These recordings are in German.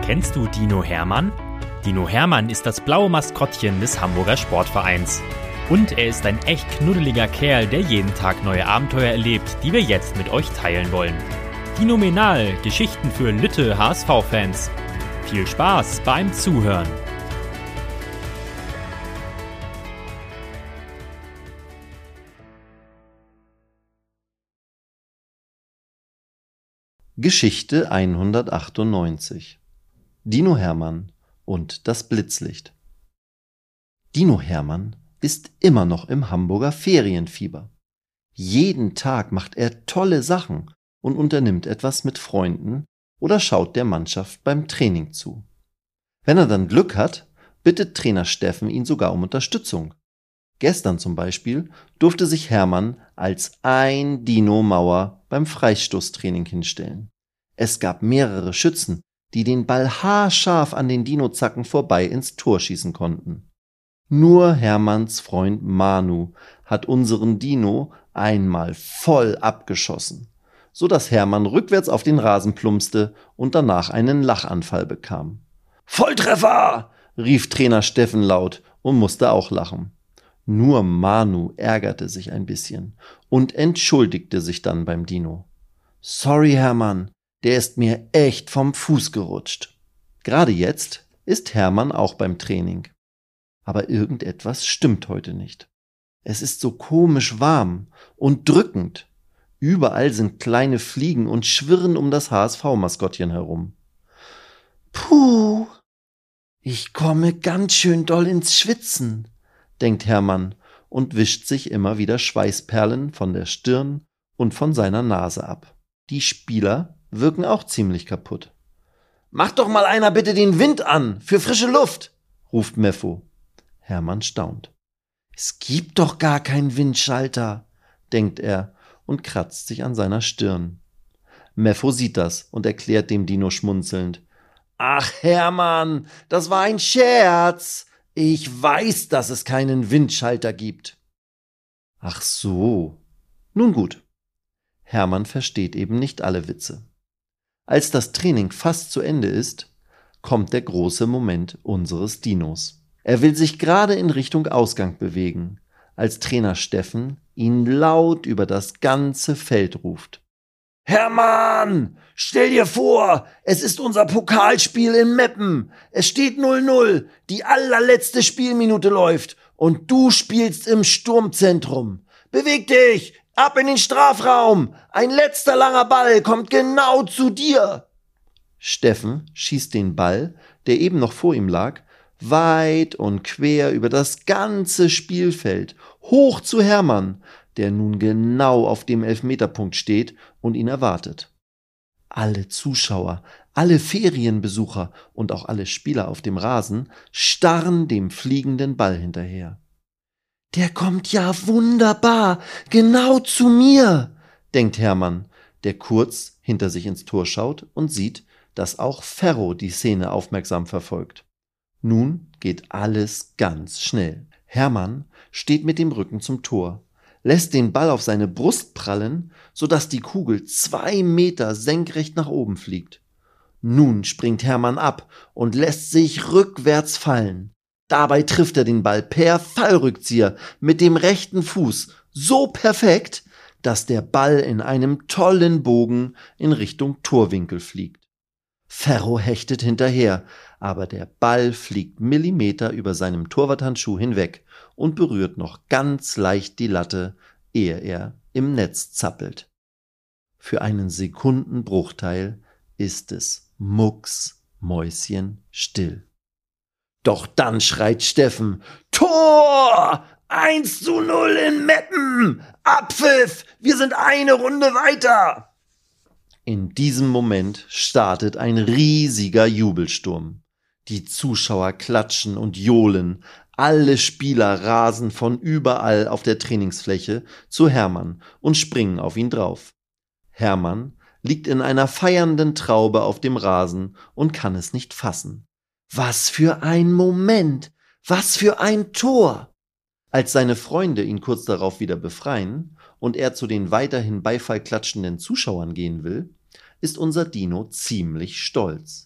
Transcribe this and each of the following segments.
Kennst du Dino Hermann? Dino Hermann ist das blaue Maskottchen des Hamburger Sportvereins. Und er ist ein echt knuddeliger Kerl, der jeden Tag neue Abenteuer erlebt, die wir jetzt mit euch teilen wollen. Dinomenal, Geschichten für Lütte HSV-Fans. Viel Spaß beim Zuhören. Geschichte 198 Dino Hermann und das Blitzlicht. Dino Hermann ist immer noch im Hamburger Ferienfieber. Jeden Tag macht er tolle Sachen und unternimmt etwas mit Freunden oder schaut der Mannschaft beim Training zu. Wenn er dann Glück hat, bittet Trainer Steffen ihn sogar um Unterstützung. Gestern zum Beispiel durfte sich Hermann als ein Dino-Mauer beim Freistoßtraining hinstellen. Es gab mehrere Schützen, die den Ball haarscharf an den Dino-Zacken vorbei ins Tor schießen konnten. Nur Hermanns Freund Manu hat unseren Dino einmal voll abgeschossen, so dass Hermann rückwärts auf den Rasen plumpste und danach einen Lachanfall bekam. »Volltreffer!« rief Trainer Steffen laut und musste auch lachen. Nur Manu ärgerte sich ein bisschen und entschuldigte sich dann beim Dino. »Sorry, Hermann, der ist mir echt vom Fuß gerutscht.« Gerade jetzt ist Hermann auch beim Training. Aber irgendetwas stimmt heute nicht. Es ist so komisch warm und drückend. Überall sind kleine Fliegen und schwirren um das HSV-Maskottchen herum. »Puh, ich komme ganz schön doll ins Schwitzen«, denkt Hermann und wischt sich immer wieder Schweißperlen von der Stirn und von seiner Nase ab. Die Spieler wirken auch ziemlich kaputt. »Mach doch mal einer bitte den Wind an, für frische Luft«, ruft Meffo. Hermann staunt. »Es gibt doch gar keinen Windschalter«, denkt er und kratzt sich an seiner Stirn. Meffo sieht das und erklärt dem Dino schmunzelnd. »Ach Hermann, das war ein Scherz. Ich weiß, dass es keinen Windschalter gibt.« »Ach so. Nun gut.« Hermann versteht eben nicht alle Witze. Als das Training fast zu Ende ist, kommt der große Moment unseres Dinos. Er will sich gerade in Richtung Ausgang bewegen, als Trainer Steffen ihn laut über das ganze Feld ruft. »Hermann, stell dir vor, es ist unser Pokalspiel in Meppen. Es steht 0-0, die allerletzte Spielminute läuft und du spielst im Sturmzentrum. Beweg dich, ab in den Strafraum, ein letzter langer Ball kommt genau zu dir.« Steffen schießt den Ball, der eben noch vor ihm lag, weit und quer über das ganze Spielfeld, hoch zu Hermann, der nun genau auf dem Elfmeterpunkt steht und ihn erwartet. Alle Zuschauer, alle Ferienbesucher und auch alle Spieler auf dem Rasen starren dem fliegenden Ball hinterher. »Der kommt ja wunderbar, genau zu mir«, denkt Hermann, der kurz hinter sich ins Tor schaut und sieht, dass auch Ferro die Szene aufmerksam verfolgt. Nun geht alles ganz schnell. Hermann steht mit dem Rücken zum Tor, lässt den Ball auf seine Brust prallen, sodass die Kugel 2 Meter senkrecht nach oben fliegt. Nun springt Hermann ab und lässt sich rückwärts fallen. Dabei trifft er den Ball per Fallrückzieher mit dem rechten Fuß so perfekt, dass der Ball in einem tollen Bogen in Richtung Torwinkel fliegt. Ferro hechtet hinterher, aber der Ball fliegt Millimeter über seinem Torwarthandschuh hinweg und berührt noch ganz leicht die Latte, ehe er im Netz zappelt. Für einen Sekundenbruchteil ist es mucksmäuschenstill. Doch dann schreit Steffen: »Tor! 1:0 in Meppen! Abpfiff! Wir sind eine Runde weiter!« In diesem Moment startet ein riesiger Jubelsturm. Die Zuschauer klatschen und johlen. Alle Spieler rasen von überall auf der Trainingsfläche zu Hermann und springen auf ihn drauf. Hermann liegt in einer feiernden Traube auf dem Rasen und kann es nicht fassen. Was für ein Moment! Was für ein Tor! Als seine Freunde ihn kurz darauf wieder befreien und er zu den weiterhin Beifall klatschenden Zuschauern gehen will, ist unser Dino ziemlich stolz.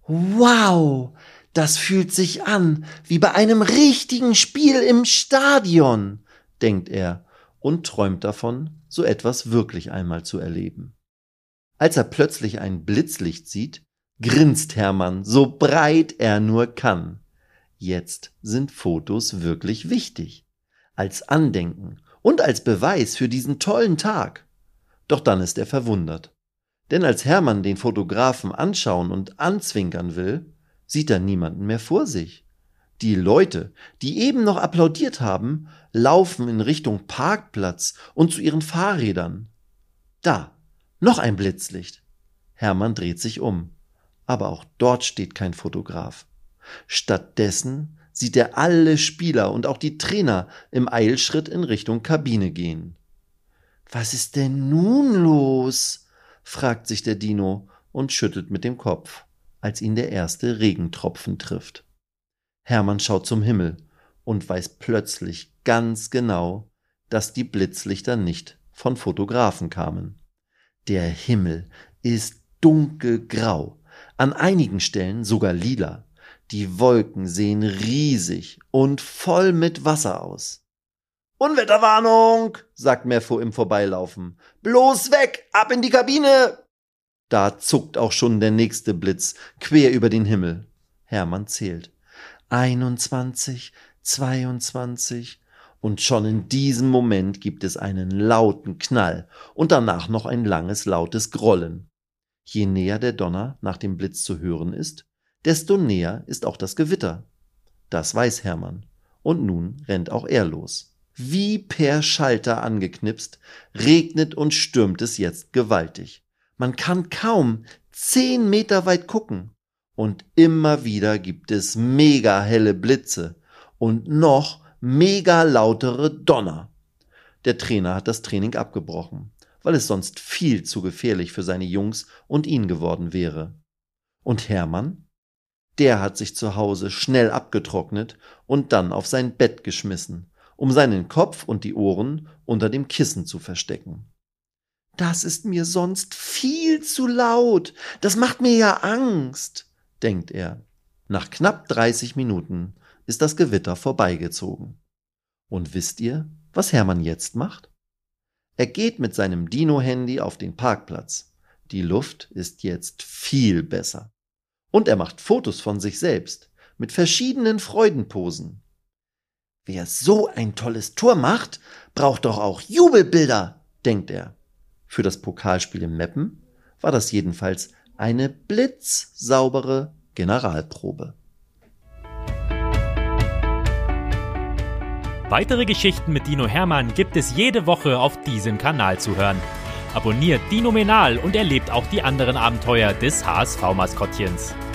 Wow, das fühlt sich an wie bei einem richtigen Spiel im Stadion, denkt er und träumt davon, so etwas wirklich einmal zu erleben. Als er plötzlich ein Blitzlicht sieht, grinst Hermann, so breit er nur kann. Jetzt sind Fotos wirklich wichtig, als Andenken und als Beweis für diesen tollen Tag. Doch dann ist er verwundert. Denn als Hermann den Fotografen anschauen und anzwinkern will, sieht er niemanden mehr vor sich. Die Leute, die eben noch applaudiert haben, laufen in Richtung Parkplatz und zu ihren Fahrrädern. Da, noch ein Blitzlicht. Hermann dreht sich um, aber auch dort steht kein Fotograf. Stattdessen sieht er alle Spieler und auch die Trainer im Eilschritt in Richtung Kabine gehen. »Was ist denn nun los?« fragt sich der Dino und schüttelt mit dem Kopf, als ihn der erste Regentropfen trifft. Hermann schaut zum Himmel und weiß plötzlich ganz genau, dass die Blitzlichter nicht von Fotografen kamen. Der Himmel ist dunkelgrau, an einigen Stellen sogar lila. Die Wolken sehen riesig und voll mit Wasser aus. »Unwetterwarnung«, sagt Meffo im Vorbeilaufen. »Bloß weg, ab in die Kabine!« Da zuckt auch schon der nächste Blitz quer über den Himmel. Hermann zählt. 21, 22 und schon in diesem Moment gibt es einen lauten Knall und danach noch ein langes, lautes Grollen. Je näher der Donner nach dem Blitz zu hören ist, desto näher ist auch das Gewitter. Das weiß Hermann und nun rennt auch er los. Wie per Schalter angeknipst, regnet und stürmt es jetzt gewaltig. Man kann kaum 10 Meter weit gucken. Und immer wieder gibt es mega helle Blitze und noch mega lautere Donner. Der Trainer hat das Training abgebrochen, weil es sonst viel zu gefährlich für seine Jungs und ihn geworden wäre. Und Hermann? Der hat sich zu Hause schnell abgetrocknet und dann auf sein Bett geschmissen, um seinen Kopf und die Ohren unter dem Kissen zu verstecken. »Das ist mir sonst viel zu laut. Das macht mir ja Angst«, denkt er. Nach knapp 30 Minuten ist das Gewitter vorbeigezogen. Und wisst ihr, was Hermann jetzt macht? Er geht mit seinem Dino-Handy auf den Parkplatz. Die Luft ist jetzt viel besser. Und er macht Fotos von sich selbst mit verschiedenen Freudenposen. Wer so ein tolles Tor macht, braucht doch auch Jubelbilder, denkt er. Für das Pokalspiel in Meppen war das jedenfalls eine blitzsaubere Generalprobe. Weitere Geschichten mit Dino Hermann gibt es jede Woche auf diesem Kanal zu hören. Abonniert Dinomenal und erlebt auch die anderen Abenteuer des HSV-Maskottchens.